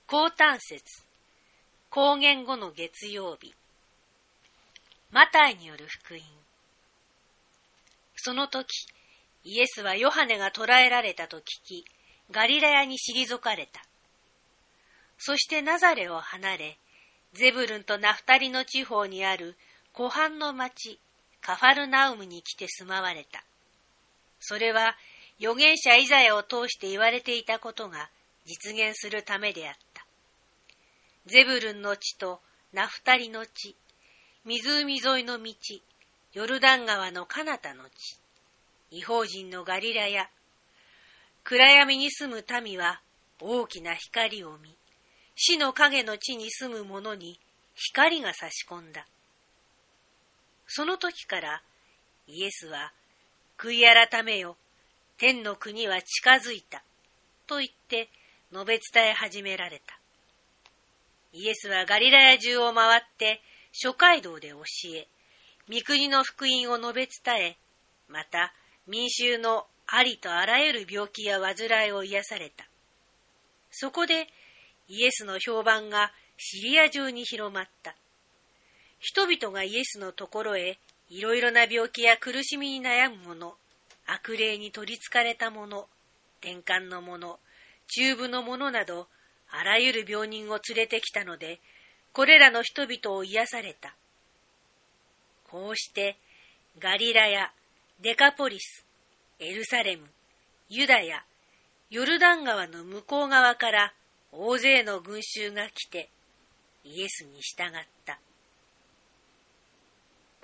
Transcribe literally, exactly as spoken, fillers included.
降誕節、公元後の月曜日。マタイによる福音。その時、イエスはヨハネが捕らえられたと聞き、ガリラヤに退かれた。そしてナザレを離れ、ゼブルンとナフタリの地方にある湖畔の町、カファルナウムに来て住まわれた。それは預言者イザヤを通して言われていたことが実現するためであった。ゼブルンの地とナフタリの地、湖沿いの道、ヨルダン川の彼方の地、異邦人のガリラヤ、暗闇に住む民は大きな光を見、死の影の地に住む者に光が差し込んだ。その時からイエスは、悔い改めよ、天の国は近づいた、と言って述べ伝え始められた。イエスはガリラヤ中を回って諸街道で教え、御国の福音を述べ伝え、また民衆のありとあらゆる病気や患いを癒された。そこでイエスの評判がシリア中に広まった。人々がイエスのところへいろいろな病気や苦しみに悩む者、悪霊に取りつかれた者、転換の者、中部の者など、あらゆる病人を連れてきたので、これらの人々を癒された。こうして、ガリラヤ、デカポリス、エルサレム、ユダヤ、ヨルダン川の向こう側から大勢の群衆が来て、イエスに従った。